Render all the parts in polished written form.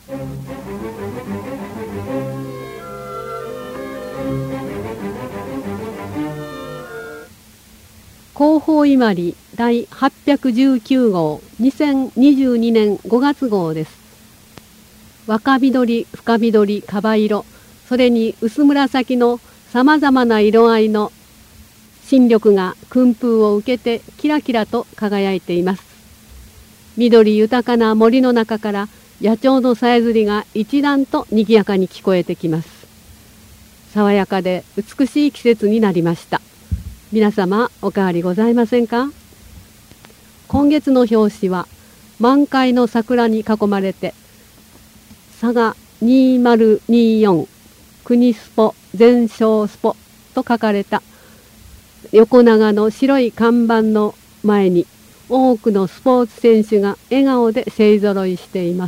広報伊万里第819号2022年5月号です。若緑、深緑、カバ色、それに薄紫のさまざまな色合いの新緑が訓風を受けてキラキラと輝いています。緑豊かな森の中から野鳥のさえずりが一段と賑やかに聞こえてきます。爽やかで美しい季節になりました。皆様お変わりございませんか？今月の表紙は満開の桜に囲まれて佐賀2024国スポ全勝スポと書かれた横長の白い看板の前に多くのスポーツ選手が笑顔で勢ぞろいしています。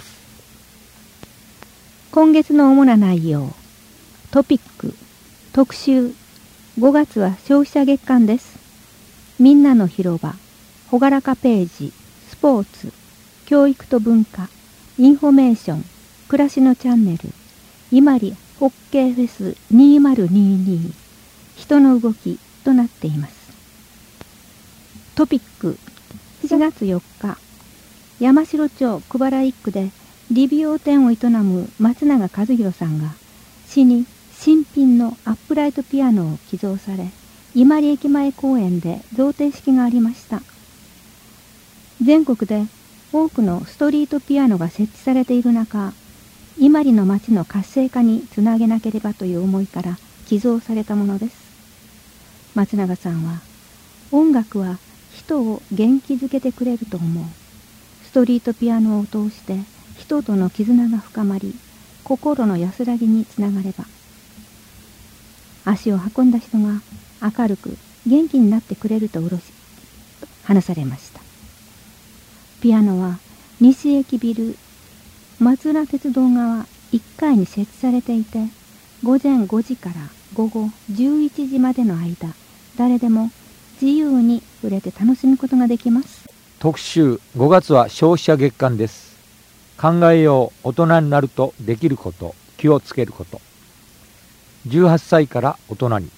今月の主な内容、トピック、特集、5月は消費者月間です。みんなの広場、ほがらかページ、スポーツ、教育と文化、インフォメーション、暮らしのチャンネル、伊万里ホッケーフェス2022、人の動きとなっています。トピック、4月4日、山城町久原一区で理美容店を営む松永和弘さんが市に新品のアップライトピアノを寄贈され、伊万里駅前公園で贈呈式がありました。全国で多くのストリートピアノが設置されている中、伊万里の街の活性化につなげなければという思いから寄贈されたものです。松永さんは、音楽は人を元気づけてくれると思う。ストリートピアノを通して人との絆が深まり、心の安らぎにつながれば。足を運んだ人が明るく元気になってくれると話されました。ピアノは西駅ビル松浦鉄道側1階に設置されていて、午前5時から午後11時までの間、誰でも自由に触れて楽しむことができます。 特集、5月は消費者月間です。考えよう、大人になるとできること、気をつけること。18歳から大人に。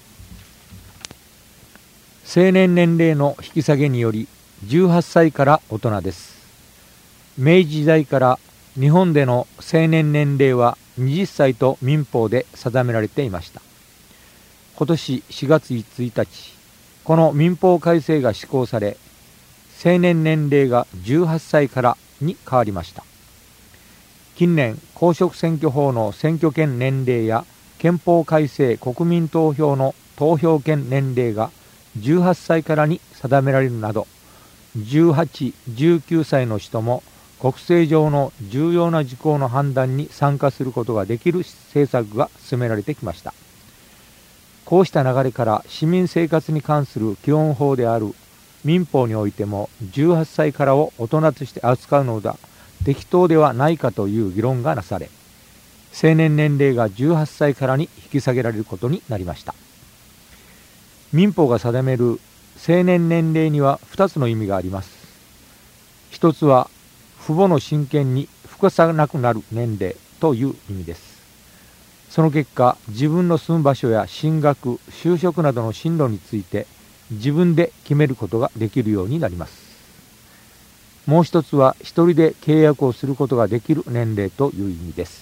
成年年齢の引き下げにより18歳から大人です。明治時代から日本での成年年齢は20歳と民法で定められていました。今年4月1日、この民法改正が施行され、成年年齢が18歳からに変わりました。近年、公職選挙法の選挙権年齢や憲法改正国民投票の投票権年齢が18歳からに定められるなど、18、19歳の人も国政上の重要な事項の判断に参加することができる政策が進められてきました。こうした流れから市民生活に関する基本法である民法においても18歳からを大人として扱うのが適当ではないかという議論がなされ、成年年齢が18歳からに引き下げられることになりました。民法が定める成年年齢には2つの意味があります。一つは父母の親権に服さなくなる年齢という意味です。その結果、自分の住む場所や進学、就職などの進路について自分で決めることができるようになります。もう一つは一人で契約をすることができる年齢という意味です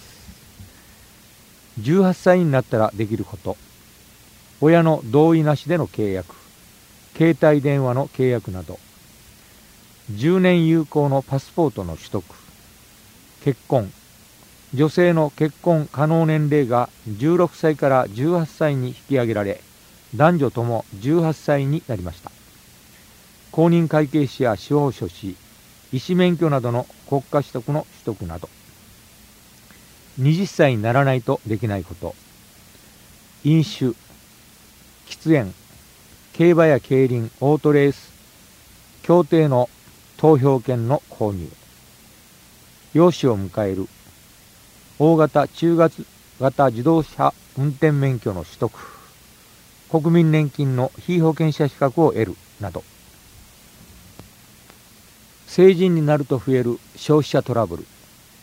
。18歳になったらできること、親の同意なしでの契約、携帯電話の契約など、10年有効のパスポートの取得、結婚、女性の結婚可能年齢が16歳から18歳に引き上げられ、男女とも18歳になりました。公認会計士や司法書士、医師免許などの国家資格の取得など、20歳にならないとできないこと、飲酒、喫煙、競馬や競輪、オートレース、競艇の投票権の購入、養子を迎える、大型・中型自動車運転免許の取得、国民年金の被保険者資格を得るなど、成人になると増える消費者トラブル、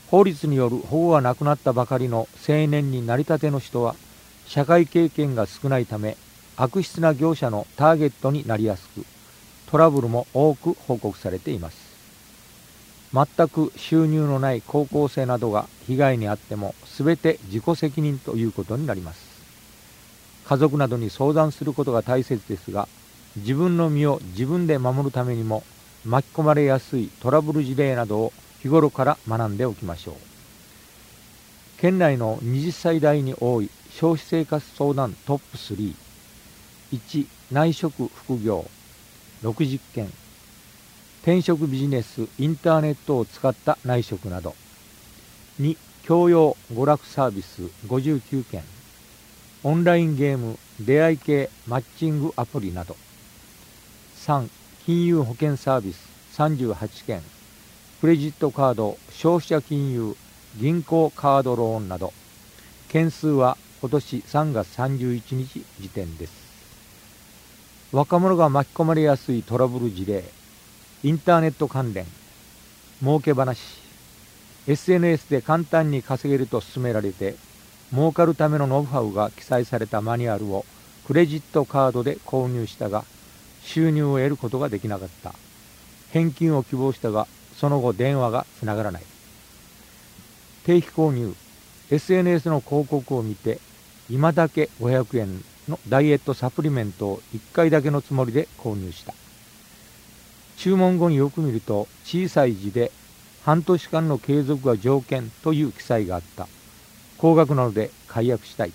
法律による保護がなくなったばかりの青年になりたての人は社会経験が少ないため、悪質な業者のターゲットになりやすく、トラブルも多く報告されています。全く収入のない高校生などが被害に遭っても全て自己責任ということになります。家族などに相談することが大切ですが、自分の身を自分で守るためにも巻き込まれやすいトラブル事例などを日頃から学んでおきましょう。県内の20歳代に多い消費生活相談トップ3。1、内職副業60件。転職ビジネス、インターネットを使った内職など。2、教養娯楽サービス59件。オンラインゲーム、出会い系マッチングアプリなど。3、金融保険サービス38件。クレジットカード、消費者金融、銀行カードローンなど。件数は今年3月31日時点です。若者が巻き込まれやすいトラブル事例、インターネット関連、儲け話、SNS で簡単に稼げると勧められて、儲かるためのノウハウが記載されたマニュアルをクレジットカードで購入したが、収入を得ることができなかった。返金を希望したが、その後電話がつながらない。定期購入、SNS の広告を見て、今だけ500円のダイエットサプリメントを1回だけのつもりで購入した。注文後によく見ると、小さい字で半年間の継続が条件という記載があった。高額なので解約したい。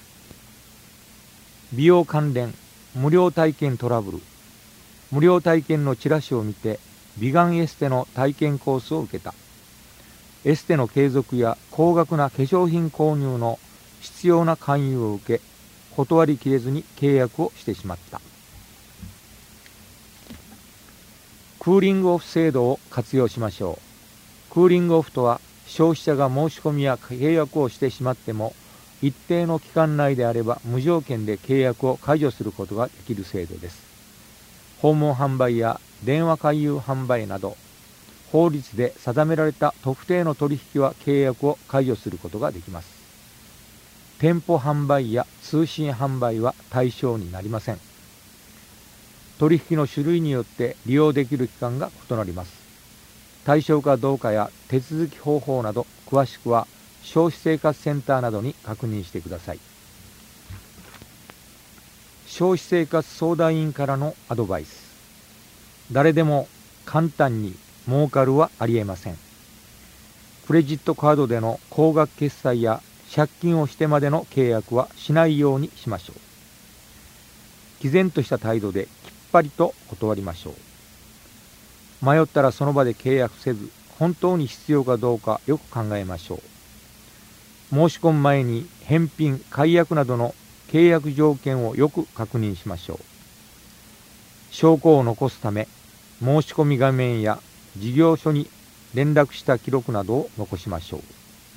美容関連、無料体験トラブル。無料体験のチラシを見て、美顔エステの体験コースを受けた。エステの継続や高額な化粧品購入の必要な勧誘を受け、断りきれずに契約をしてしまった。クーリングオフ制度を活用しましょう。クーリングオフとは、消費者が申し込みや契約をしてしまっても、一定の期間内であれば無条件で契約を解除することができる制度です。訪問販売や電話回遊販売など、法律で定められた特定の取引は契約を解除することができます。店舗販売や通信販売は対象になりません。取引の種類によって利用できる期間が異なります。対象かどうかや手続き方法など詳しくは消費生活センターなどに確認してください。消費生活相談員からのアドバイス。誰でも簡単に儲かるはありえません。クレジットカードでの高額決済や借金をしてまでの契約はしないようにしましょう。毅然とした態度できっぱりと断りましょう。迷ったらその場で契約せず、本当に必要かどうかよく考えましょう。申し込む前に返品、解約などの契約条件をよく確認しましょう。証拠を残すため、申し込み画面や事業所に連絡した記録などを残しましょう。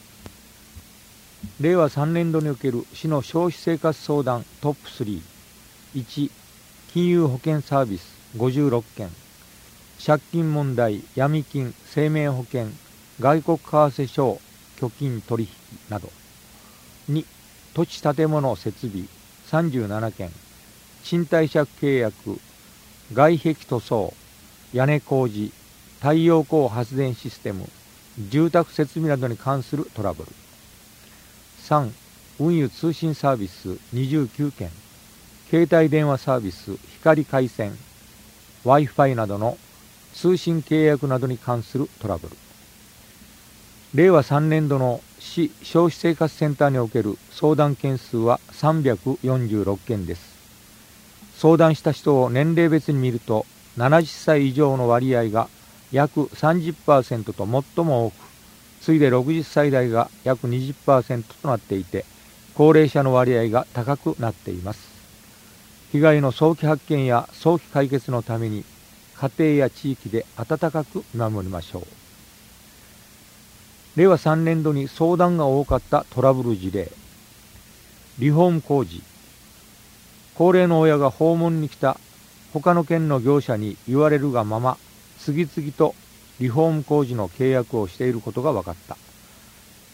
令和3年度における市の消費生活相談トップ3。1、金融保険サービス56件。借金問題、闇金、生命保険、外国為替証、拠金取引など。2、土地建物設備37件。賃貸借契約、外壁塗装、屋根工事、太陽光発電システム、住宅設備などに関するトラブル。3、運輸通信サービス29件。携帯電話サービス、光回線、Wi-Fi などの通信契約などに関するトラブル。令和3年度の市消費生活センターにおける相談件数は346件です。相談した人を年齢別に見ると、70歳以上の割合が約 30% と最も多く、次いで60歳代が約 20% となっていて、高齢者の割合が高くなっています。被害の早期発見や早期解決のために、家庭や地域で温かく見守りましょう。令和3年度に相談が多かったトラブル事例。リフォーム工事。高齢の親が訪問に来た他の県の業者に言われるがまま、次々とリフォーム工事の契約をしていることが分かった。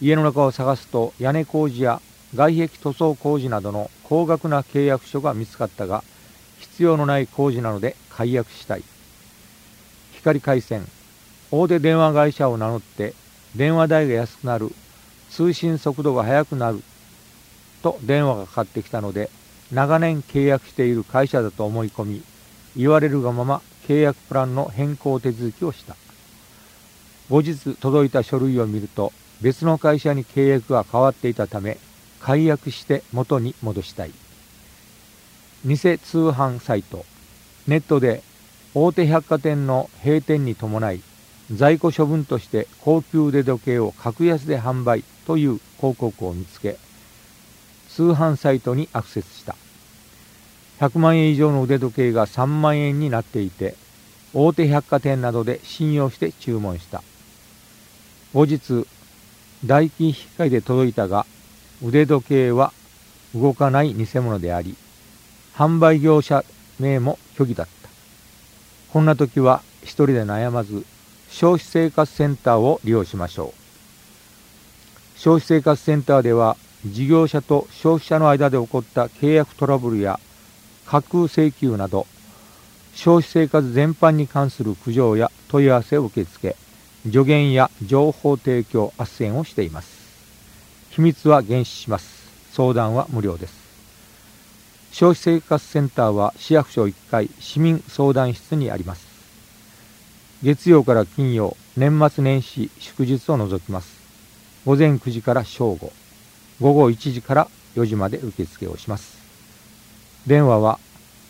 家の中を探すと屋根工事や外壁塗装工事などの高額な契約書が見つかったが、必要のない工事なので解約したい。光回線、大手電話会社を名乗って電話代が安くなる、通信速度が速くなると電話がかかってきたので、長年契約している会社だと思い込み、言われるがまま契約プランの変更手続きをした。後日届いた書類を見ると、別の会社に契約が変わっていたため、解約して元に戻したい。偽通販サイト、ネットで大手百貨店の閉店に伴い、在庫処分として高級腕時計を格安で販売という広告を見つけ、通販サイトにアクセスした。100万円以上の腕時計が3万円になっていて、大手百貨店などで信用して注文した。後日、代金引換で届いたが、腕時計は動かない偽物であり、販売業者名も虚偽だった。こんな時は一人で悩まず、消費生活センターを利用しましょう。消費生活センターでは、事業者と消費者の間で起こった契約トラブルや架空請求など、消費生活全般に関する苦情や問い合わせを受け付け、助言や情報提供斡旋をしています。秘密は厳守します。相談は無料です。消費生活センターは市役所1階市民相談室にあります。月曜から金曜、年末年始祝日を除きます。午前9時から正午、午後1時から4時まで受付をします。電話は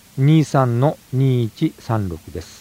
23-2136 です。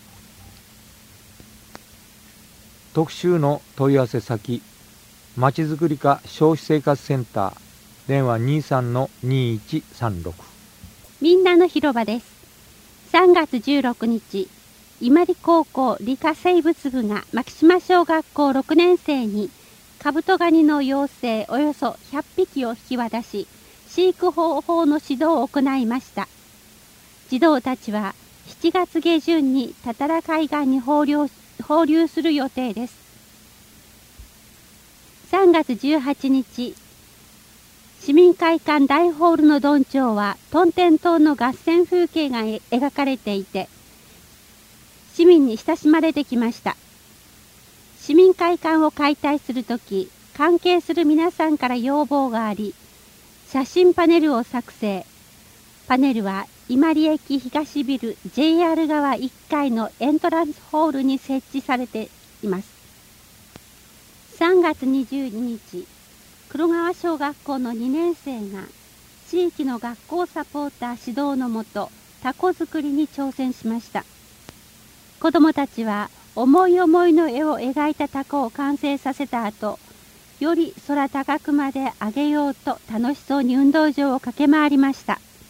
特集の問い合わせ先、まちづくり課消費生活センター、電話 23-2136。 みんなの広場です。3月16日、伊万里高校理科生物部が牧島小学校6年生にカブトガニの幼生およそ100匹を引き渡し、飼育方法の指導を行いました。児童たちは7月下旬に多々良海岸に放流する予定です。3月18日、市民会館大ホールのどんちょうはトンテン島の合戦風景が描かれていて、市民に親しまれてきました。市民会館を解体するとき、関係する皆さんから要望があり、写真パネルを作成。パネルは伊万里駅東ビル JR 側1階のエントランスホールに設置されています。3月22日、黒川小学校の2年生が地域の学校サポーター指導のもと、タコ作りに挑戦しました。子どもたちは思い思いの絵を描いたタコを完成させた後、より空高くまで上げようと楽しそうに運動場を駆け回りました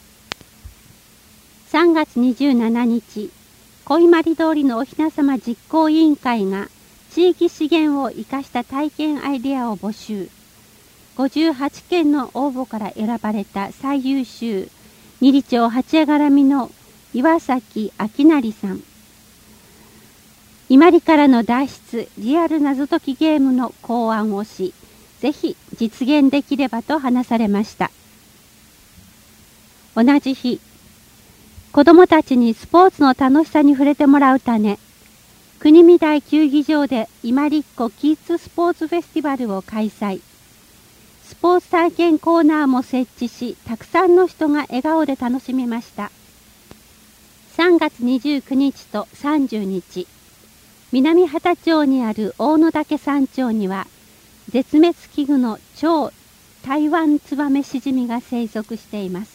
。3月27日、小伊万里通りのおひなさま実行委員会が地域資源を生かした体験アイデアを募集。58件の応募から選ばれた最優秀、二里町八谷絡みの岩崎明成さん。伊万里からの脱出リアル謎解きゲームの考案をし、ぜひ実現できればと話されました。同じ日、子どもたちにスポーツの楽しさに触れてもらうため、国見台球技場で伊万里っ子キッズスポーツフェスティバルを開催。スポーツ体験コーナーも設置し、たくさんの人が笑顔で楽しみました。3月29日と30日、南畑町にある大野岳山頂には、絶滅危惧の超台湾ツバメシジミが生息しています。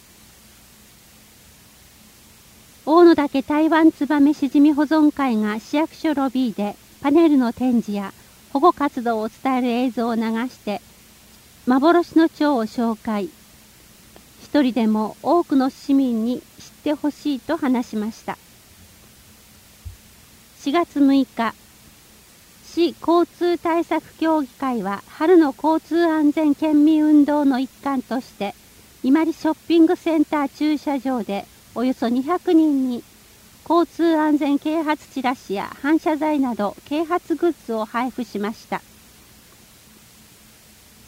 大野岳台湾ツバメシジミ保存会が市役所ロビーでパネルの展示や保護活動を伝える映像を流して、幻の蝶を紹介。一人でも多くの市民に知ってほしいと話しました。4月6日、市交通対策協議会は春の交通安全県民運動の一環として、伊万里ショッピングセンター駐車場でおよそ200人に交通安全啓発チラシや反射材など啓発グッズを配布しました。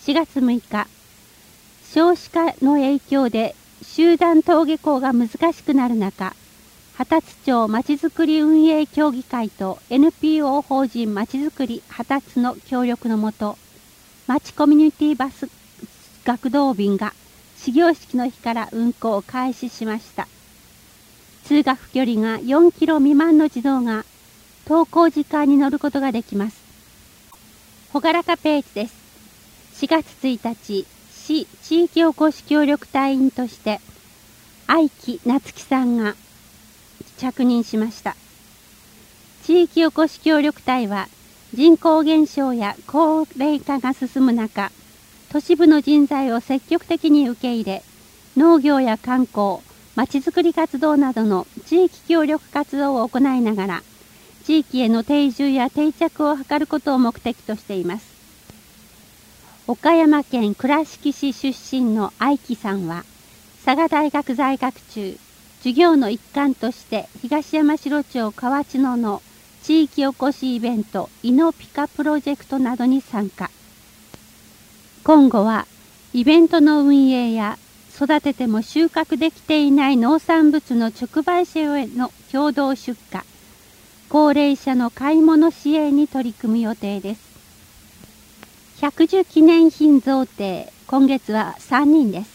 4月6日、少子化の影響で集団登下校が難しくなる中、羽立町まちづくり運営協議会と NPO 法人まちづくり羽立の協力のもと、町コミュニティバス学童便が始業式の日から運行を開始しました。通学距離が4キロ未満の児童が登校時間に乗ることができます。ほがらかページです。4月1日、市地域おこし協力隊員として愛木夏樹さんが着任しました。地域おこし協力隊は人口減少や高齢化が進む中、都市部の人材を積極的に受け入れ、農業や観光、まちづくり活動などの地域協力活動を行いながら、地域への定住や定着を図ることを目的としています。岡山県倉敷市出身の愛木さんは、佐賀大学在学中、授業の一環として東山城町河内野の地域おこしイベントイノピカプロジェクトなどに参加。今後はイベントの運営や育てても収穫できていない農産物の直売所への共同出荷、高齢者の買い物支援に取り組む予定です。110記念品贈呈、今月は3人です。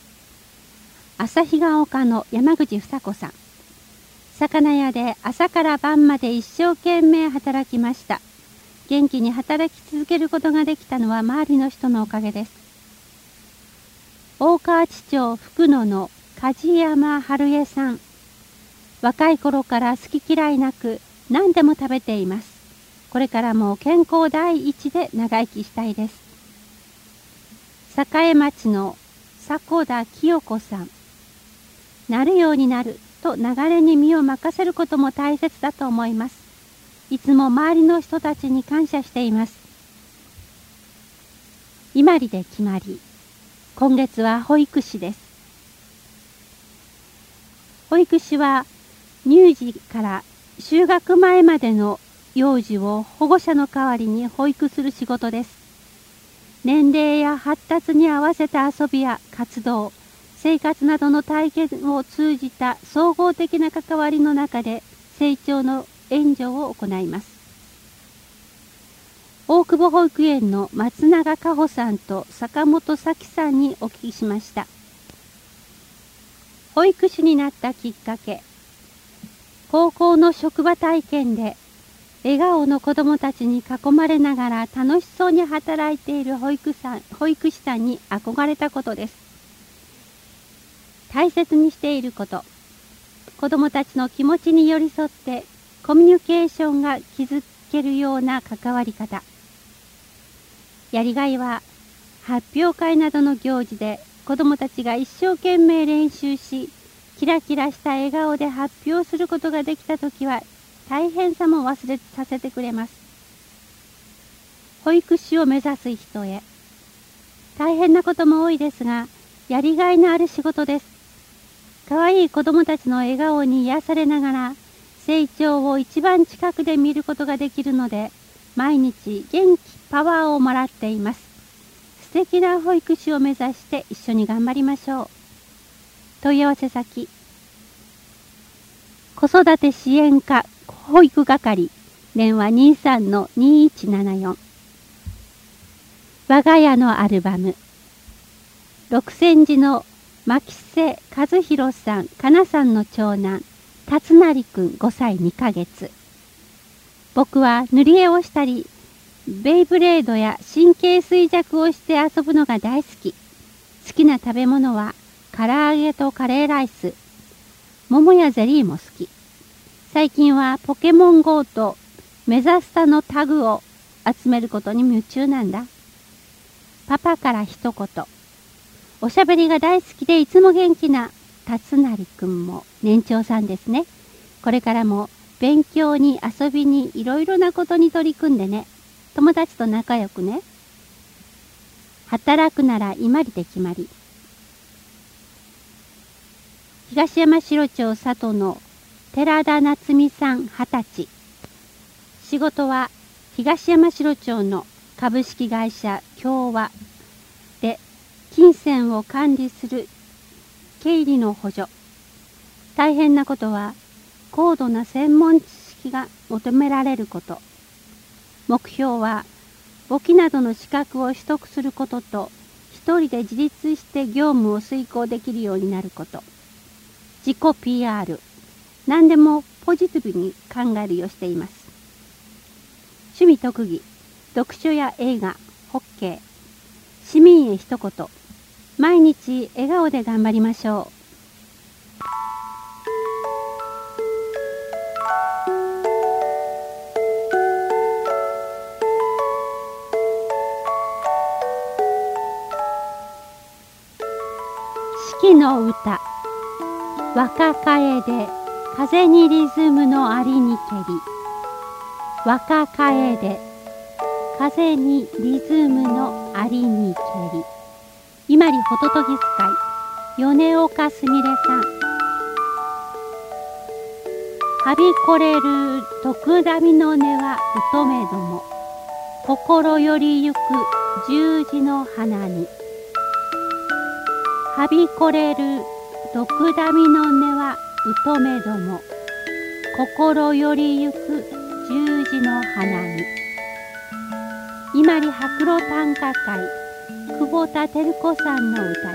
旭ヶ丘の山口房子さん。魚屋で朝から晩まで一生懸命働きました。元気に働き続けることができたのは周りの人のおかげです。大川内町福野の梶山春江さん。若い頃から好き嫌いなく何でも食べています。これからも健康第一で長生きしたいです。栄町の迫田清子さん。なるようになると流れに身を任せることも大切だと思います。いつも周りの人たちに感謝しています。伊万里で決まり。今月は保育士です。保育士は乳児から就学前までの幼児を保護者の代わりに保育する仕事です。年齢や発達に合わせた遊びや活動、生活などの体験を通じた総合的な関わりの中で成長の援助を行います。大久保保育園の松永佳穂さんと坂本咲さんにお聞きしました。保育士になったきっかけ。高校の職場体験で笑顔の子どもたちに囲まれながら楽しそうに働いている保育士さんに憧れたことです。大切にしていること。子どもたちの気持ちに寄り添ってコミュニケーションが築けるような関わり方。やりがいは発表会などの行事で子どもたちが一生懸命練習し、キラキラした笑顔で発表することができたときは大変さも忘れさせてくれます。保育士を目指す人へ。大変なことも多いですが、やりがいのある仕事です。かわいい子どもたちの笑顔に癒されながら、成長を一番近くで見ることができるので、毎日元気パワーをもらっています。素敵な保育士を目指して一緒に頑張りましょう。問い合わせ先。子育て支援課保育係、電話 23-2174。我が家のアルバム。六泉寺の牧瀬和弘さん、かなさんの長男、辰成くん5歳2ヶ月。僕は塗り絵をしたり、ベイブレードや神経衰弱をして遊ぶのが大好き。好きな食べ物は唐揚げとカレーライス。桃やゼリーも好き。最近はポケモン GO とメザスタのタグを集めることに夢中なんだ。パパから一言。おしゃべりが大好きでいつも元気な辰成くんも年長さんですね。これからも勉強に遊びにいろいろなことに取り組んでね。友達と仲良くね。働くなら伊万里で決まり。東山城町里の寺田夏美さん20歳。仕事は東山城町の株式会社共和って金銭を管理する経理の補助。大変なことは高度な専門知識が求められること。目標は簿記などの資格を取得することと、一人で自立して業務を遂行できるようになること。自己 PR。何でもポジティブに考えるようにしています。趣味特技。読書や映画、ホッケー。市民へ一言。毎日笑顔で頑張りましょう。四季の歌。若楓風にリズムのありにけり。若楓風にリズムのありにけり。今里ホトトギス会米岡すみれさん。はびこれる徳波の音は乙女ども。心よりゆく十字の花に。はびこれる毒ダミの音は乙女ども。心よりゆく十字の花に。今里白露短歌会久保田照子さんの歌です。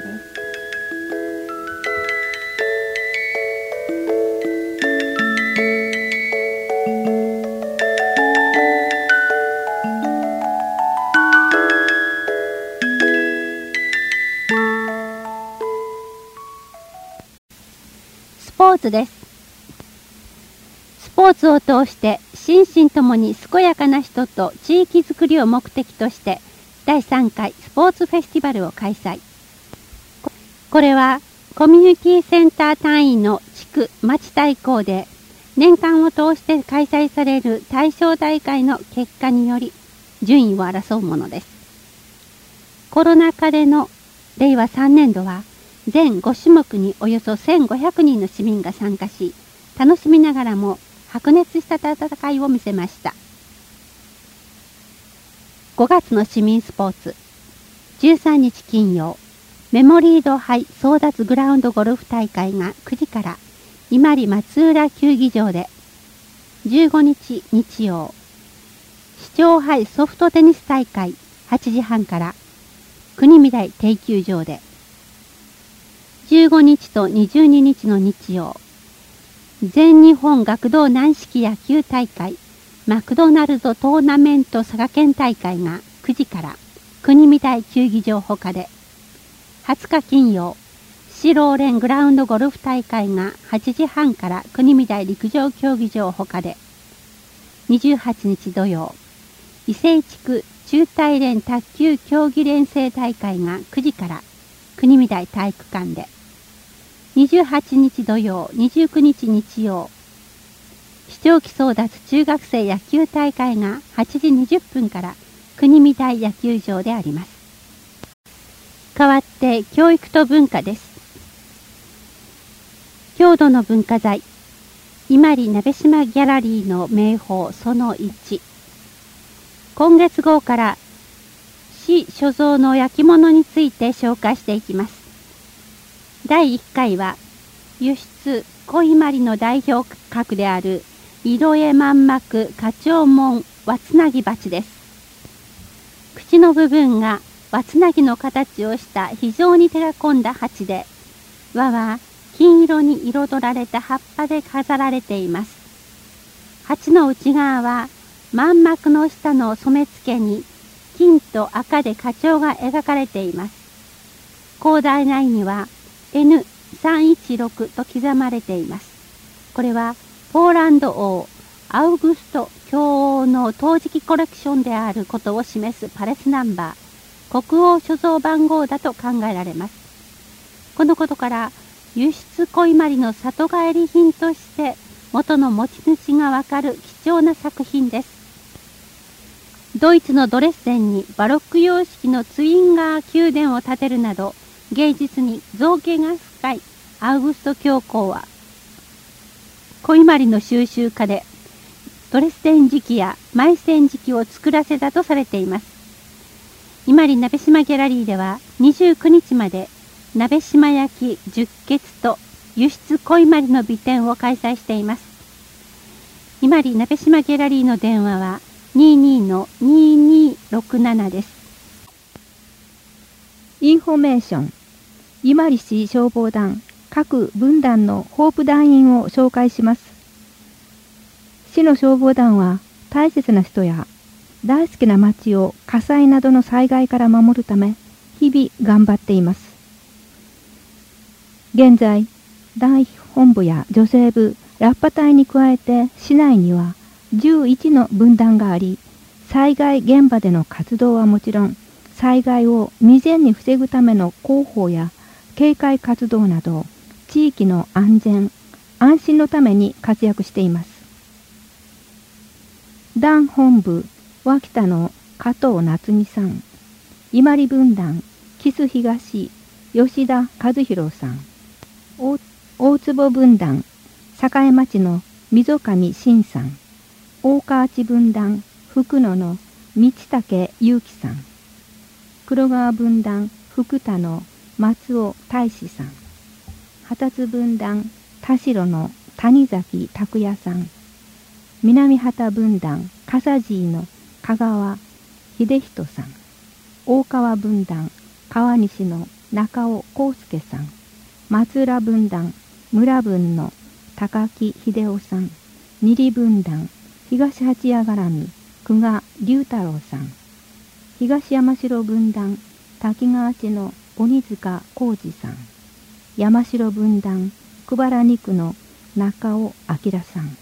スポーツです。スポーツを通して心身ともに健やかな人と地域づくりを目的として第3回スポーツフェスティバルを開催。これはコミュニティセンター単位の地区町対抗で年間を通して開催される対象大会の結果により順位を争うものです。コロナ禍での令和3年度は全5種目におよそ1500人の市民が参加し、楽しみながらも白熱した戦いを見せました。5月の市民スポーツ。13日金曜、メモリード杯争奪グラウンドゴルフ大会が9時から今里松浦球技場で、15日日曜、市長杯ソフトテニス大会8時半から国見台定休場で、15日と22日の日曜、全日本学童軟式野球大会マクドナルドトーナメント佐賀県大会が9時から国見台球技場ほかで、20日金曜、市ローレングラウンドゴルフ大会が8時半から国見台陸上競技場ほかで、28日土曜、伊勢地区中大連卓球競技連成大会が9時から国見台体育館で、28日土曜、29日日曜、市長期争奪中学生野球大会が8時20分から国見台野球場であります。代わって教育と文化です。郷土の文化財、今里鍋島ギャラリーの名宝その1。今月号から市所蔵の焼き物について紹介していきます。第1回は輸出小伊万里の代表格である色絵満幕花鳥紋輪つなぎ鉢です。口の部分が輪つなぎの形をした非常に手が込んだ鉢で、輪は金色に彩られた葉っぱで飾られています。鉢の内側は満幕の下の染め付けに金と赤で花鳥が描かれています。高台内にはN316 と刻まれています。これはポーランド王アウグスト教王の陶磁器コレクションであることを示すパレスナンバー、国王所蔵番号だと考えられます。このことから輸出小伊万里の里帰り品として元の持ち主がわかる貴重な作品です。ドイツのドレッセンにバロック様式のツインガー宮殿を建てるなど芸術に造詣が深いアウグスト教皇は小伊万里の収集家で、ドレスデン磁器やマイセン磁器を作らせたとされています。 伊万里鍋島ギャラリーでは29日まで鍋島焼き十穴と輸出小伊万里の美展を開催しています。伊万里鍋島ギャラリーの電話は 22-2267 です。 インフォメーション。伊万里市消防団各分団のホープ団員を紹介します。市の消防団は大切な人や大好きな町を火災などの災害から守るため日々頑張っています。現在、大本部や女性部、ラッパ隊に加えて市内には11の分団があり、災害現場での活動はもちろん、災害を未然に防ぐための広報や警戒活動など、地域の安全・安心のために活躍しています。団本部、脇田の加藤夏美さん、伊万里分団、木須東、吉田和弘さん、大坪分団、栄町の溝上真さん、大河内分団、福野の道武祐樹さん、黒川分団、福田の松尾大志さん、旗津分団、田代の谷崎拓也さん、南畑分団、笠爺の香川秀人さん、大川分団、川西の中尾康介さん、松浦分団、村分の高木秀夫さん、二里分団、東八谷絡み、久我龍太郎さん、東山城分団、滝川市の鬼塚浩二さん、山城分団、久原二区の中尾明さん。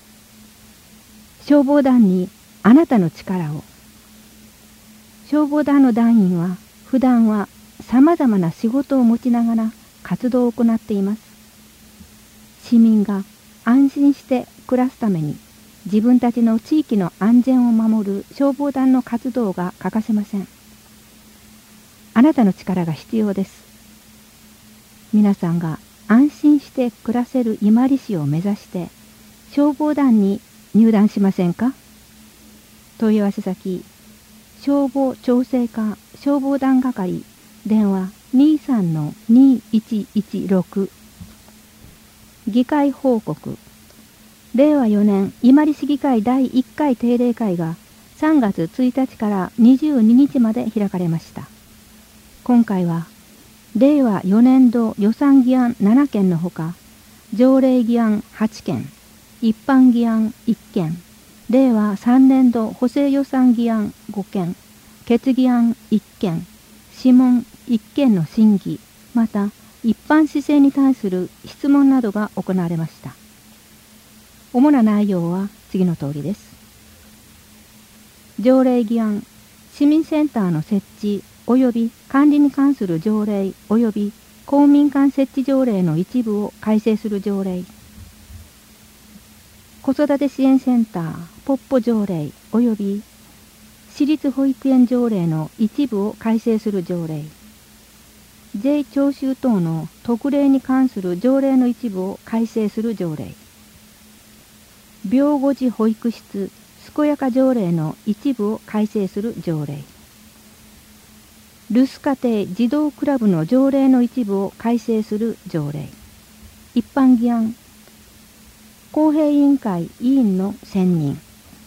消防団にあなたの力を。消防団の団員は普段はさまざまな仕事を持ちながら活動を行っています。市民が安心して暮らすために自分たちの地域の安全を守る消防団の活動が欠かせません。あなたの力が必要です。皆さんが安心して暮らせる伊万里市を目指して消防団に入団しませんか？問い合わせ先、消防調整課消防団係、電話 23-2116。議会報告。令和4年伊万里市議会第1回定例会が3月1日から22日まで開かれました。今回は令和4年度予算議案7件のほか、条例議案8件、一般議案1件、令和3年度補正予算議案5件、決議案1件、諮問1件の審議、また一般市政に対する質問などが行われました。主な内容は次の通りです。条例議案、市民センターの設置及び管理に関する条例及び公民館設置条例の一部を改正する条例。子育て支援センターポッポ条例及び私立保育園条例の一部を改正する条例。税徴収等の特例に関する条例の一部を改正する条例。病後児保育室健やか条例の一部を改正する条例。留守家庭児童クラブの条例の一部を改正する条例。一般議案、公平委員会委員の選任。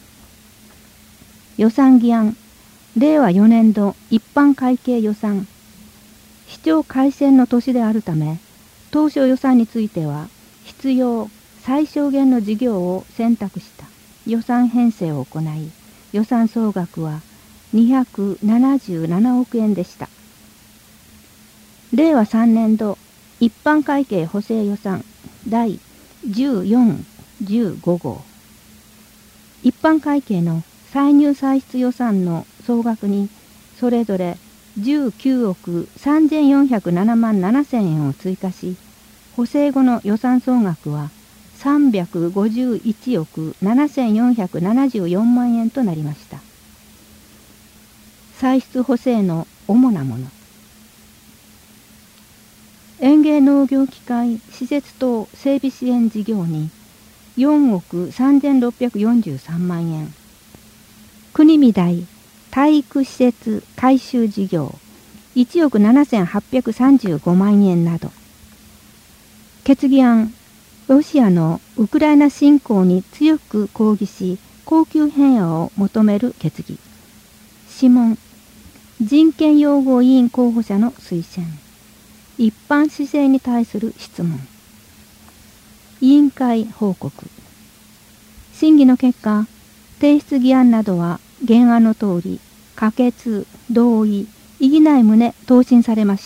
予算議案、令和4年度一般会計予算。市長改選の年であるため、当初予算については必要最小限の事業を選択した予算編成を行い、予算総額は277億円でした。令和3年度一般会計補正予算第14、15号。一般会計の歳入歳出予算の総額にそれぞれ19億3407万7000円を追加し、補正後の予算総額は351億7474万円となりました。歳出補正の主なもの。園芸農業機械施設等整備支援事業に4億3643万円。国見台体育施設改修事業1億7835万円など。決議案、ロシアのウクライナ侵攻に強く抗議し、恒久平和を求める決議。諮問、人権擁護委員候補者の推薦。一般市政に対する質問。委員会報告。審議の結果、提出議案などは原案の通り、可決、同意、異議ない旨答申されました。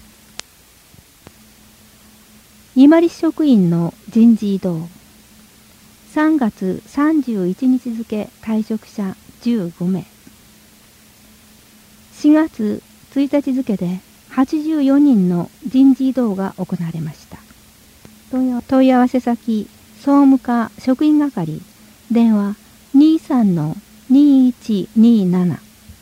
伊万里職員の人事異動。3月31日付退職者15名。4月1日付で84人の人事異動が行われました。問い合わせ先、総務課職員係、電話 23-2127。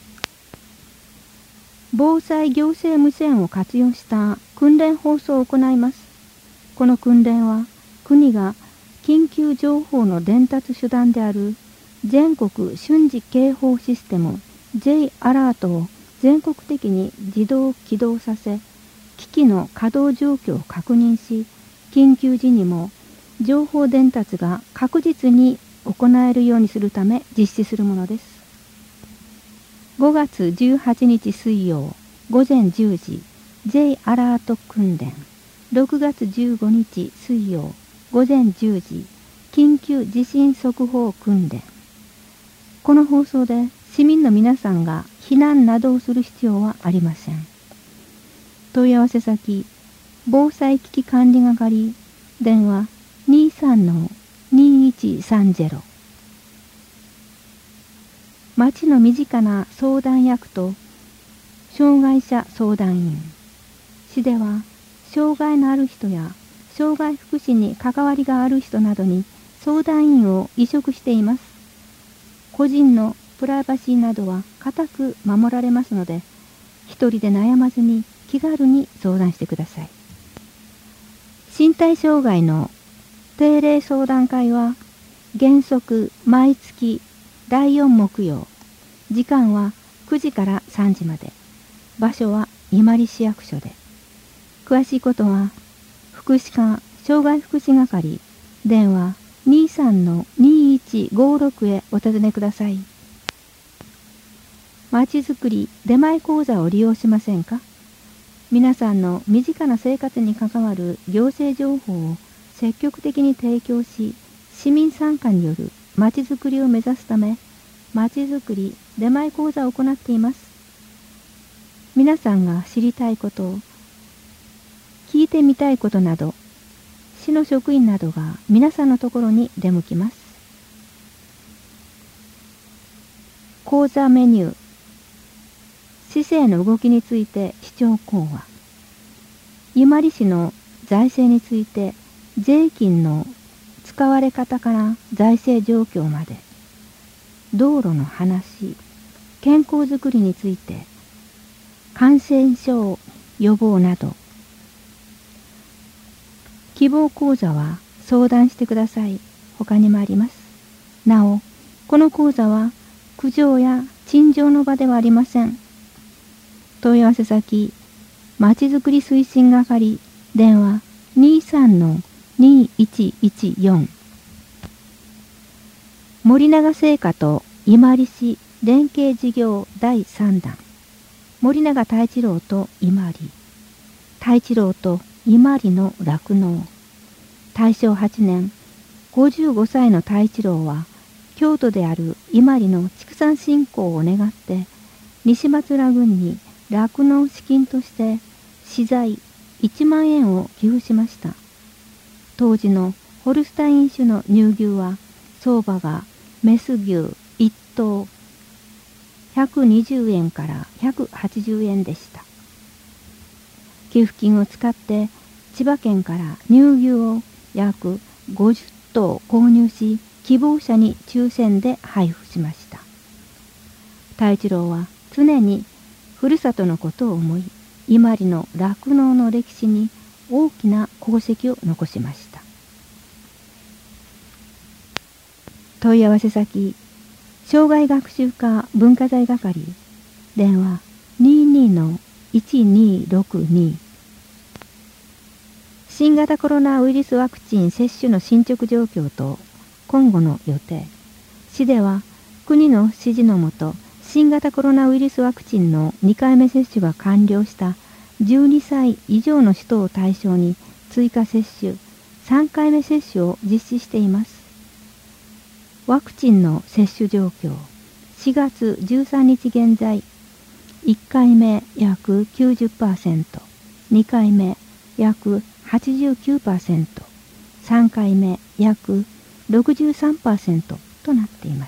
防災行政無線を活用した訓練放送を行います。この訓練は国が緊急情報の伝達手段である全国瞬時警報システム J アラートを全国的に自動起動させ、機器の稼働状況を確認し、緊急時にも情報伝達が確実に行えるようにするため実施するものです。5月18日水曜午前10時 J アラート訓練。6月15日水曜午前10時緊急地震速報訓練。この放送で市民の皆さんが避難などをする必要はありません。問い合わせ先、防災危機管理係、電話 23-2130。町の身近な相談役と障害者相談員。市では障害のある人や障害福祉に関わりがある人などに相談員を委嘱しています。個人のプライバシーなどは固く守られますので、一人で悩まずに気軽に相談してください。身体障害の定例相談会は原則毎月第4木曜、時間は9時から3時まで、場所は伊万里市役所で。詳しいことは福祉課障害福祉係、電話 23-2156 へお尋ねください。まちづくり出前講座を利用しませんか？皆さんの身近な生活に関わる行政情報を積極的に提供し、市民参加によるまちづくりを目指すため、まちづくり出前講座を行っています。皆さんが知りたいことを、聞いてみたいことなど、市の職員などが皆さんのところに出向きます。講座メニュー。市政の動きについて市長講話。伊万里市の財政について、税金の使われ方から財政状況まで、道路の話、健康づくりについて、感染症予防など。希望講座は相談してください。他にもあります。なお、この講座は苦情や陳情の場ではありません。問い合わせ先、まちづくり推進係、電話 23-2114。森永製菓と伊万里市連携事業第3弾。森永太一郎と伊万里。太一郎と伊万里の酪農。大正8年、55歳の太一郎は、京都である伊万里の畜産振興を願って、西松浦郡に酪農資金として資材1万円を寄付しました。当時のホルスタイン種の乳牛は、相場がメス牛1頭120円から180円でした。寄付金を使って千葉県から乳牛を約50頭購入し、希望者に抽選で配布しました。太一郎は常にふるさとのことを思い、伊万里の酪農の歴史に大きな功績を残しました。問い合わせ先、 障害学習課文化財係電話 22-1262 新型コロナウイルスワクチン接種の進捗状況と今後の予定。市では国の指示のもと新型コロナウイルスワクチンの2回目接種が完了した12歳以上の人を対象に追加接種3回目接種を実施しています。ワクチンの接種状況。4月13日現在、1回目約 90%、2回目約 89%、3回目約 63% となっています。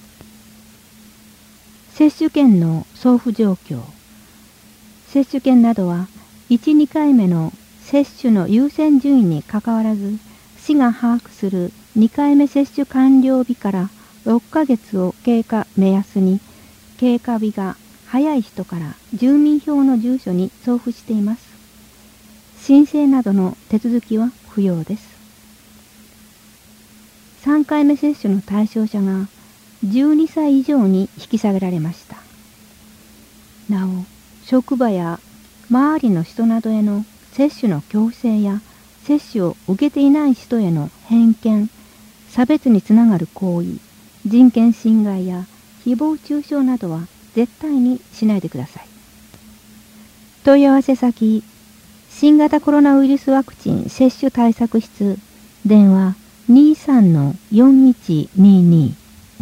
接種券の送付状況。接種券などは1、2回目の接種の優先順位にかかわらず、市が把握する2回目接種完了日から6ヶ月を経過目安に、経過日が早い人から住民票の住所に送付しています。申請などの手続きは不要です。3回目接種の対象者が12歳以上に引き下げられました。なお、職場や周りの人などへの接種の強制や接種を受けていない人への偏見、差別につながる行為、人権侵害や誹謗中傷などは絶対にしないでください。問い合わせ先、新型コロナウイルスワクチン接種対策室、電話 23-4122。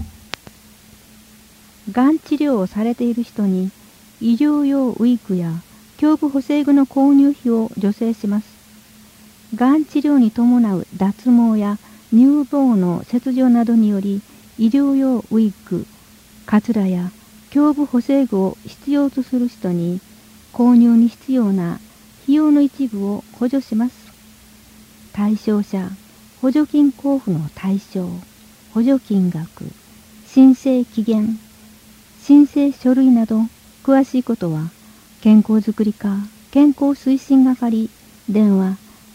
がん治療をされている人に医療用ウィッグや胸部補正具の購入費を助成します。がん治療に伴う脱毛や乳房の切除などにより医療用ウィッグ、カツラや胸部補正具を必要とする人に購入に必要な費用の一部を補助します。対象者、補助金交付の対象、補助金額、申請期限、申請書類など詳しいことは健康づくり課健康推進係電話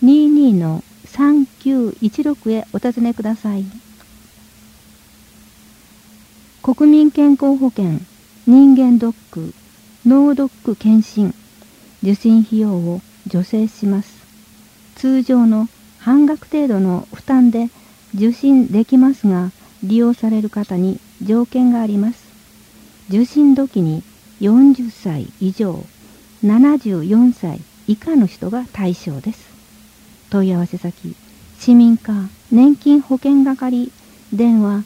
22-3916 へお尋ねください。国民健康保険人間ドック脳ドック検診受診費用を助成します。通常の半額程度の負担で受診できますが、利用される方に条件があります。受診時に40歳以上、74歳以下の人が対象です。問い合わせ先、市民課年金保険係電話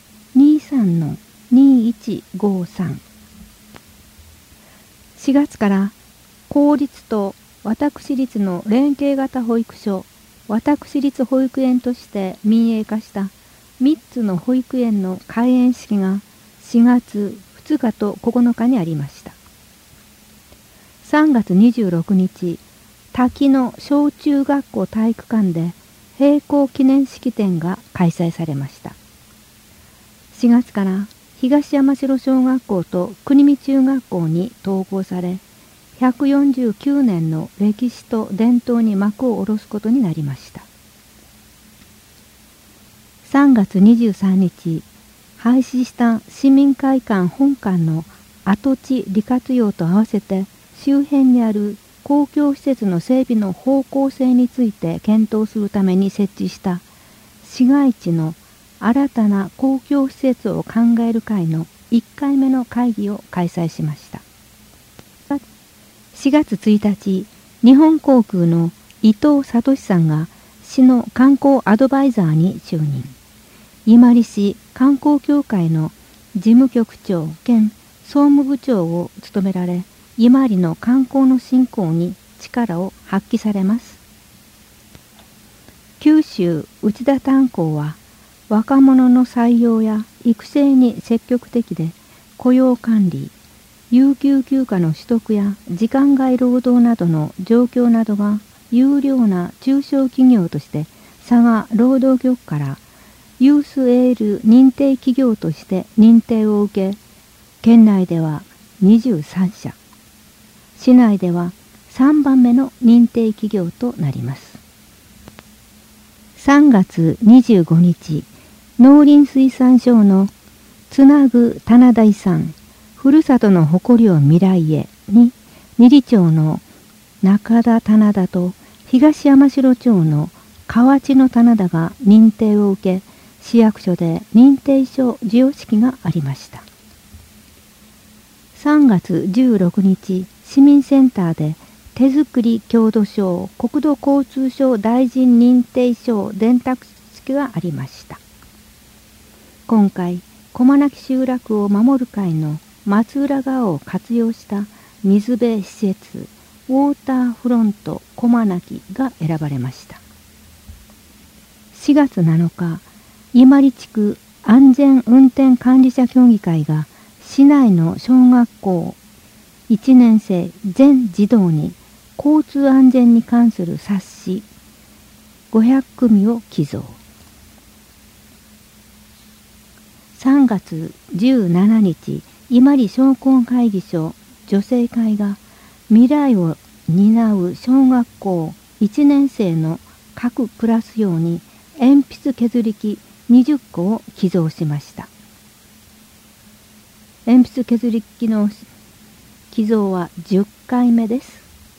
23-2153。4月から公立と私立の連携型保育所、私立保育園として民営化した3つの保育園の開園式が4月2日と9日にありました。3月26日、滝野小中学校体育館で閉校記念式典が開催されました。4月から東山城小学校と国見中学校に統合され、149年の歴史と伝統に幕を下ろすことになりました。3月23日、廃止した市民会館本館の跡地利活用と合わせて周辺にある公共施設の整備の方向性について検討するために設置した市街地の新たな公共施設を考える会の1回目の会議を開催しました。4月1日、日本航空の伊藤聡さんが市の観光アドバイザーに就任。伊万里市観光協会の事務局長兼総務部長を務められ、伊万里の観光の振興に力を発揮されます。九州内田炭鉱は若者の採用や育成に積極的で、雇用管理、有給休暇の取得や時間外労働などの状況などが有料な中小企業として佐賀労働局からユースエール認定企業として認定を受け、県内では23社、市内では3番目の認定企業となります。3月25日、農林水産省のつなぐ棚田遺産、ふるさとの誇りを未来へに、二里町の中田棚田と東山城町の河内の棚田が認定を受け、市役所で認定書授与式がありました。3月16日、市民センターで手作り郷土賞国土交通省大臣認定書伝達式がありました。今回、駒鳴集落を守る会の松浦川を活用した水辺施設ウォーターフロント駒鳴が選ばれました。4月7日、伊万里地区安全運転管理者協議会が市内の小学校1年生全児童に交通安全に関する冊子500組を寄贈。3月17日、伊万里商工会議所女性会が未来を担う小学校1年生の各クラス用に鉛筆削り器20個を寄贈しました。鉛筆削り器の寄贈は10回目です。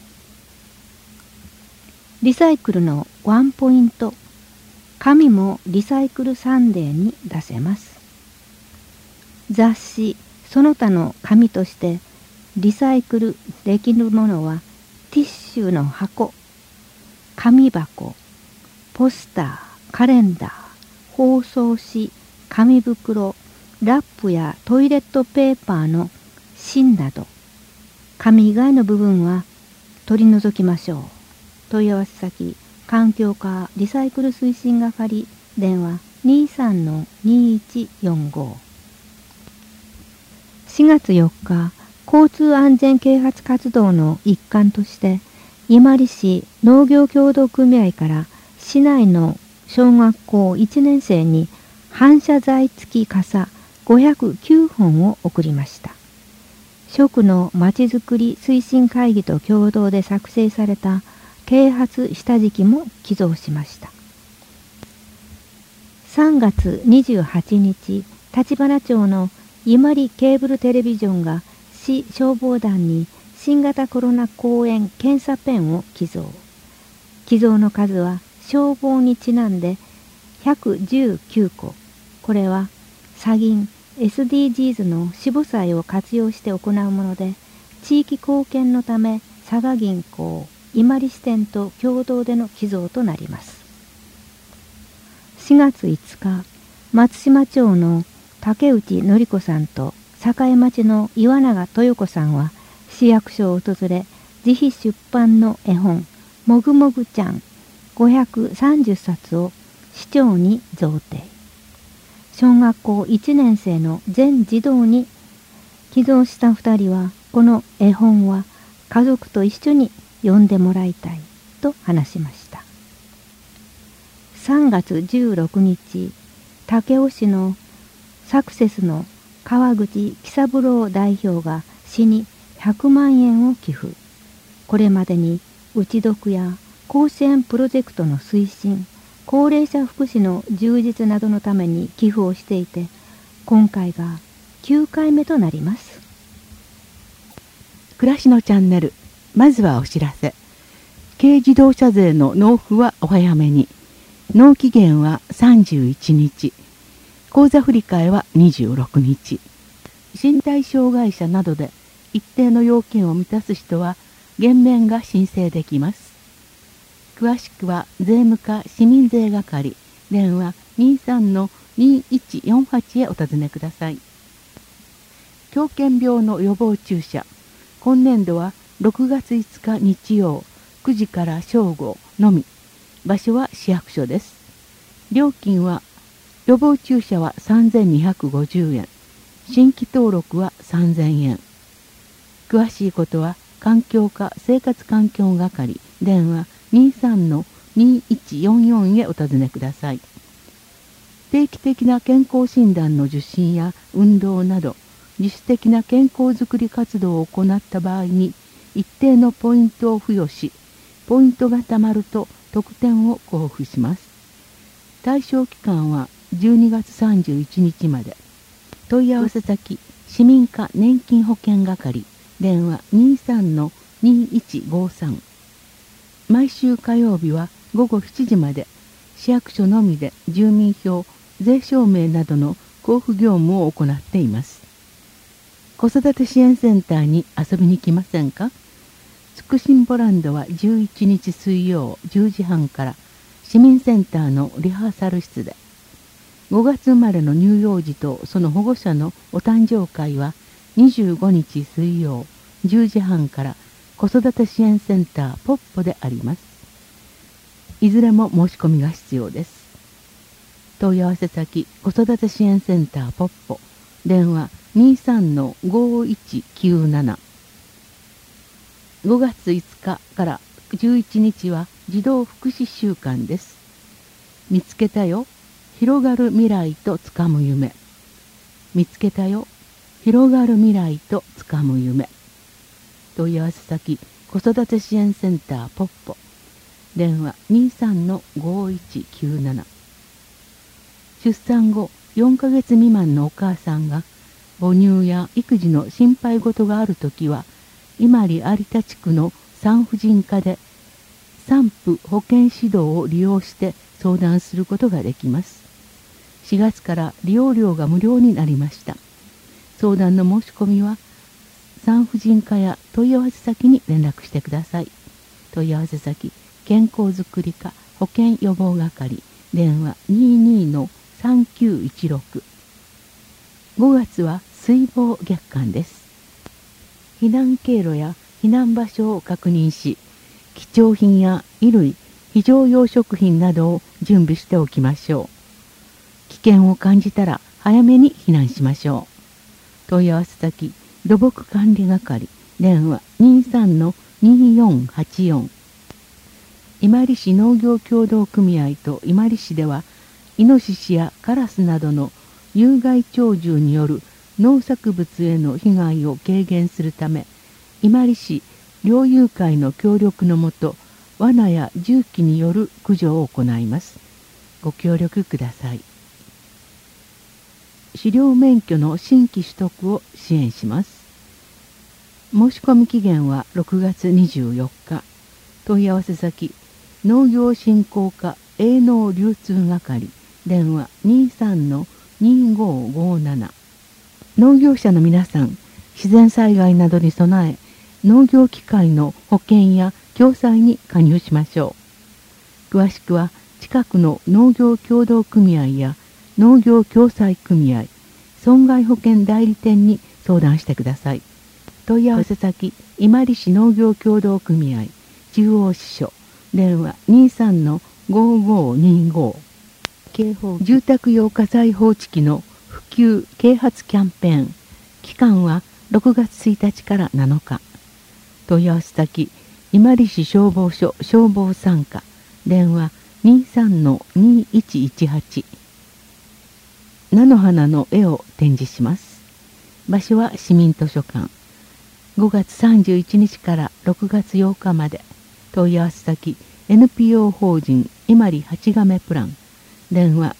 リサイクルのワンポイント、紙もリサイクルサンデーに出せます。雑誌その他の紙としてリサイクルできるものはティッシュの箱、紙箱、ポスター、カレンダー、包装紙、紙袋、ラップやトイレットペーパーの芯など、紙以外の部分は取り除きましょう。問い合わせ先、環境課リサイクル推進係、電話 23-2145。4月4日、交通安全啓発活動の一環として、伊万里市農業協同組合から市内の小学校1年生に反射材付き傘509本を送りました。職のまちづくり推進会議と共同で作成された啓発下敷きも寄贈しました。3月28日、立花町の伊万里ケーブルテレビジョンが市消防団に新型コロナ抗原検査ペンを寄贈。寄贈の数は消防にちなんで119個。これは砂銀 SDGs の支部祭を活用して行うもので、地域貢献のため佐賀銀行伊万里支店と共同での寄贈となります。4月5日、松島町の竹内典子さんと栄町の岩永豊子さんは市役所を訪れ、自費出版の絵本もぐもぐちゃん530冊を市長に贈呈。小学校1年生の全児童に寄贈した2人は、この絵本は家族と一緒に読んでもらいたいと話しました。3月16日、武雄市のサクセスの川口喜三郎代表が市に100万円を寄付。これまでに打ち読や甲子園プロジェクトの推進、高齢者福祉の充実などのために寄付をしていて、今回が9回目となります。 暮らしのチャンネル、まずはお知らせ。軽自動車税の納付はお早めに。納期限は31日。口座振替は26日。身体障害者などで一定の要件を満たす人は減免が申請できます。詳しくは税務課市民税係電話 23-2148 へお尋ねください。狂犬病の予防注射、今年度は6月5日日曜9時から正午のみ。場所は市役所です。料金は予防注射は3250円、新規登録は3000円。詳しいことは環境課生活環境係電話 23-2144 へお尋ねください。定期的な健康診断の受診や運動など自主的な健康づくり活動を行った場合に一定のポイントを付与し、ポイントがたまると特典を交付します。対象期間は12月31日まで。 問い合わせ先市民課年金保険係電話 23-2153。毎週火曜日は午後7時まで市役所のみで住民票、税証明などの交付業務を行っています。子育て支援センターに遊びに来ませんか？つくしんボランドは11日水曜10時半から市民センターのリハーサル室で、5月生まれの乳幼児とその保護者のお誕生会は25日水曜10時半から子育て支援センターポッポであります。いずれも申し込みが必要です。問い合わせ先子育て支援センターポッポ電話 23-5197。5月5日から11日は児童福祉週間です。見つけたよ、広がる未来とつかむ夢。見つけたよ、広がる未来とつかむ夢。問い合わせ先子育て支援センターポッポ電話 23-5197。出産後4ヶ月未満のお母さんが母乳や育児の心配事があるときは、伊万里有田地区の産婦人科で産婦保健指導を利用して相談することができます。4月から利用料が無料になりました。相談の申し込みは産婦人科や問い合わせ先に連絡してください。問い合わせ先健康づくり課保健予防係電話 22-3916。5月は水防月間です。避難経路や避難場所を確認し、貴重品や衣類、非常用食品などを準備しておきましょう。危険を感じたら早めに避難しましょう。問い合わせ先土木管理係電話 23-2484。伊万里市農業協同組合と伊万里市では、イノシシやカラスなどの有害鳥獣による農作物への被害を軽減するため、伊万里市猟友会の協力のもと、罠や重機による駆除を行います。ご協力ください。狩猟免許の新規取得を支援します。申し込み期限は6月24日。問い合わせ先農業振興課営農流通係電話 23-2557。農業者の皆さん、自然災害などに備え、農業機械の保険や共済に加入しましょう。詳しくは近くの農業協同組合や農業共済組合、損害保険代理店に相談してください。問い合わせ先伊万里市農業協同組合中央支所電話 23-5525。住宅用火災報知器の普及啓発キャンペーン期間は6月1日から7日。問い合わせ先伊万里市消防署消防参加電話 23-2118。菜の花の絵を展示します。場所は市民図書館。5月31日から6月8日まで。問い合わせ先 NPO 法人伊万里八亀プラン電話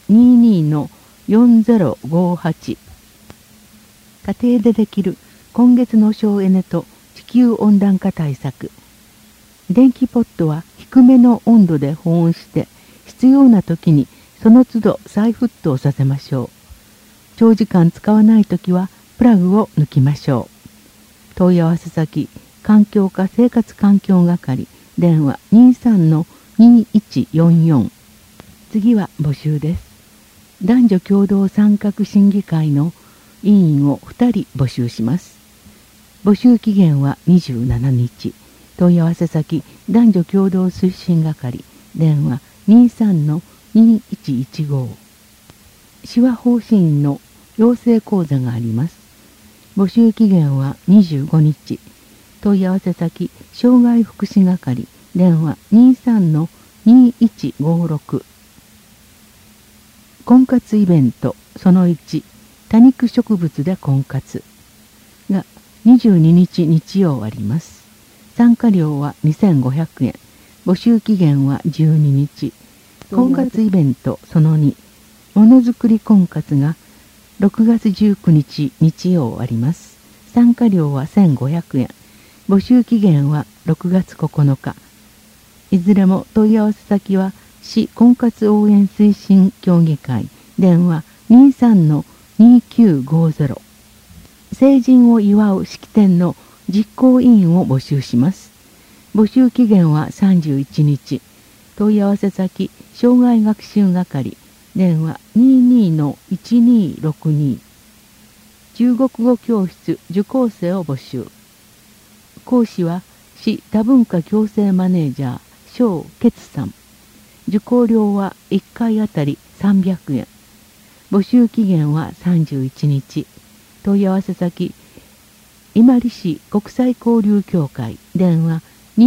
22-4058。家庭でできる今月の省エネと地球温暖化対策。電気ポットは低めの温度で保温して必要な時にその都度再沸騰させましょう。長時間使わない時はプラグを抜きましょう。問い合わせ先環境課生活環境係電話 23-2144。次は募集です。男女共同参画審議会の委員を2人募集します。募集期限は27日。問い合わせ先男女共同推進係電話 23-2115。手話方針員の養成講座があります。募集期限は25日。問い合わせ先障害福祉係電話 23-2156。婚活イベントその1多肉植物で婚活が22日日曜あります。参加料は2500円。募集期限は12日。婚活イベントその2ものづくり婚活が 6月19日日曜あります。参加料は1500円。募集期限は6月9日。いずれも問い合わせ先は市婚活応援推進協議会、電話 23-2950。成人を祝う式典の実行委員を募集します。募集期限は31日。問い合わせ先、障害学習係、電話 22-1262。中国語教室受講生を募集。講師は市多文化共生マネージャー蕭傑さん。受講料は1回あたり300円。募集期限は31日。問い合わせ先、伊万里市国際交流協会、電話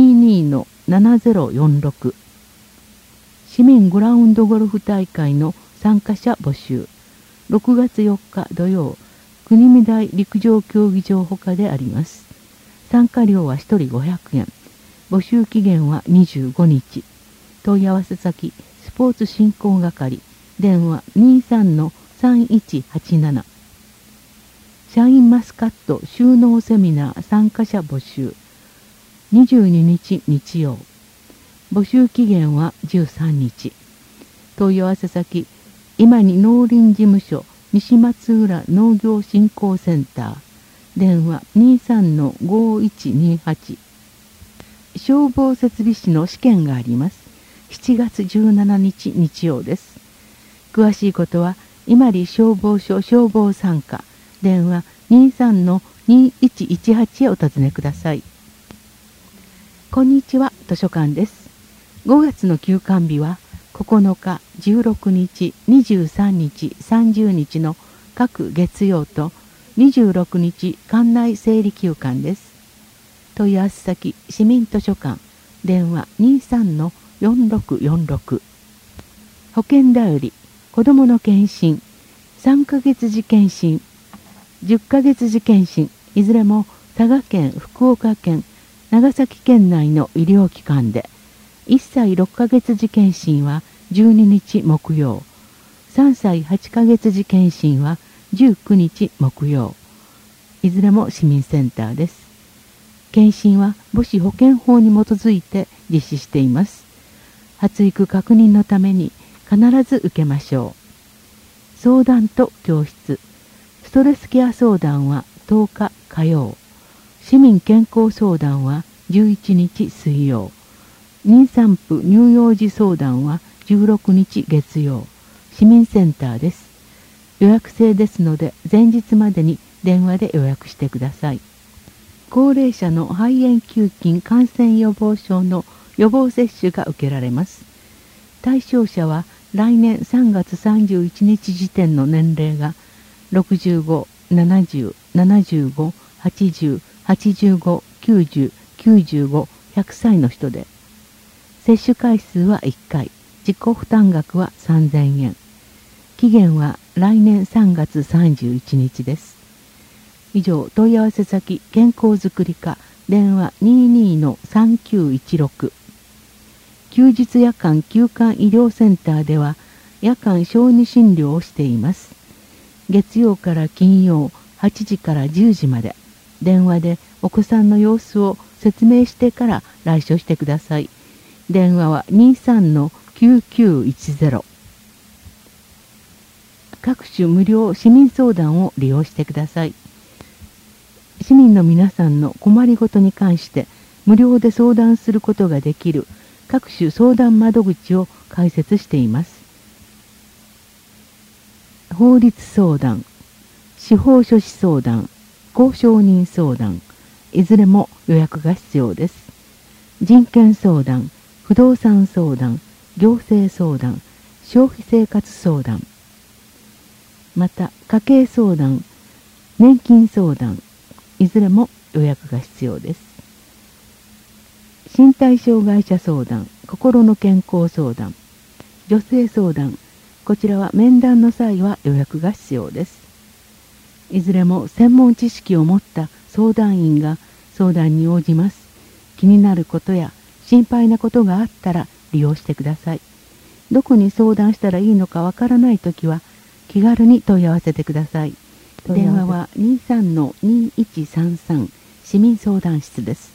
22-7046。市民グラウンドゴルフ大会の参加者募集。6月4日土曜、国見台陸上競技場ほかであります。参加料は1人500円。募集期限は25日。問い合わせ先、スポーツ振興係、電話 23-3187。シャインマスカット収納セミナー参加者募集。22日日曜。募集期限は13日。問い合わせ先、今に農林事務所西松浦農業振興センター、電話 23-5128。消防設備士の試験があります。7月17日日曜です。詳しいことは今里消防署消防参加、電話 23-2118 へお尋ねください。こんにちは、図書館です。5月の休館日は9日、16日、23日、30日の各月曜と26日館内整理休館です。問い合わせ先、市民図書館、電話 23-4646。保険だより、子どもの検診、3ヶ月次検診、10ヶ月次検診、いずれも佐賀県、福岡県、長崎県内の医療機関で、1歳6ヶ月次検診は12日木曜、3歳8ヶ月次検診は19日木曜。いずれも市民センターです。検診は母子保健法に基づいて実施しています。発育確認のために必ず受けましょう。相談と教室。ストレスケア相談は10日火曜。市民健康相談は11日水曜。妊産婦乳幼児相談は16日月曜。市民センターです。予約制ですので前日までに電話で予約してください。高齢者の肺炎球菌感染予防症の予防接種が受けられます。対象者は来年3月31日時点の年齢が65、70、75、80、85、90、95、100歳の人で、接種回数は1回、自己負担額は3000円。期限は来年3月31日です。以上、問い合わせ先、健康づくり課、電話 22-3916。休日夜間休館医療センターでは、夜間小児診療をしています。月曜から金曜、8時から10時まで、電話でお子さんの様子を説明してから来所してください。電話は 23-9910。各種無料市民相談を利用してください。市民の皆さんの困りごとに関して無料で相談することができる各種相談窓口を開設しています。法律相談、司法書士相談、公証人相談、いずれも予約が必要です。人権相談、不動産相談、行政相談、消費生活相談、また家計相談、年金相談、いずれも予約が必要です。身体障害者相談、心の健康相談、女性相談、こちらは面談の際は予約が必要です。いずれも専門知識を持った相談員が相談に応じます。気になることや心配なことがあったら利用してください。どこに相談したらいいのかわからないときは、 気軽に問い合わせてください。電話は 23-2133 市民相談室です。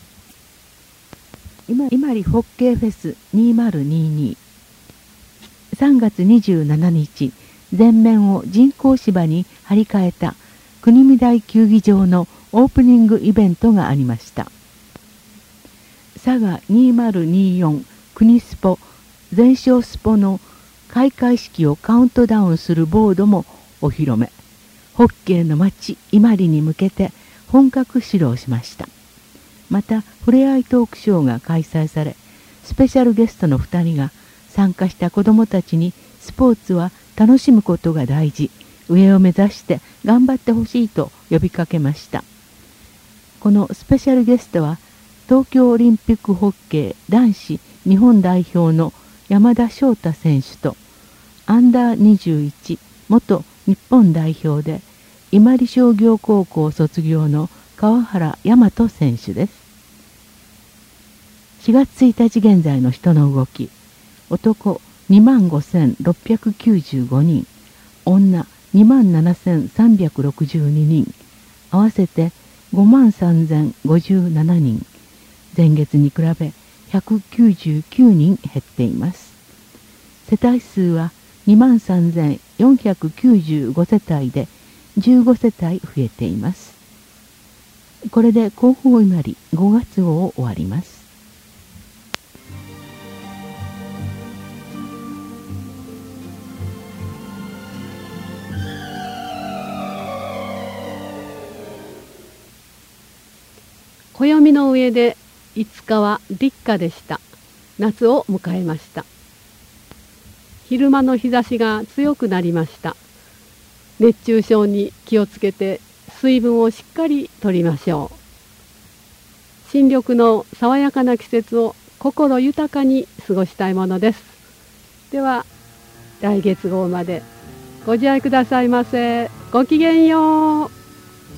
今里ホッケーフェス2022 3月27日、全面を人工芝に張り替えた国見台球技場のオープニングイベントがありました。佐賀2024国スポ全勝スポの開会式をカウントダウンするボードもお披露目。ホッケーの街今里に向けて本格指導しました。またふれあいトークショーが開催され、スペシャルゲストの2人が参加した子どもたちにスポーツは楽しむことが大事、上を目指して頑張ってほしいと呼びかけました。このスペシャルゲストは東京オリンピックホッケー男子日本代表の山田翔太選手とアンダー21元日本代表で今里商業高校卒業の川原大和選手です。4月1日現在の人の動き、男25,695人、女27,362人、合わせて53,057人、前月に比べ199人減っています。世帯数は23,495世帯で15世帯増えています。これで広報今里5月号を終わります。 暦の上で5日は立夏でした。夏を迎えました。昼間の日差しが強くなりました。熱中症に気をつけて水分をしっかりとりましょう。新緑の爽やかな季節を心豊かに過ごしたいものです。では来月号までご自愛くださいませ。ごきげんよう。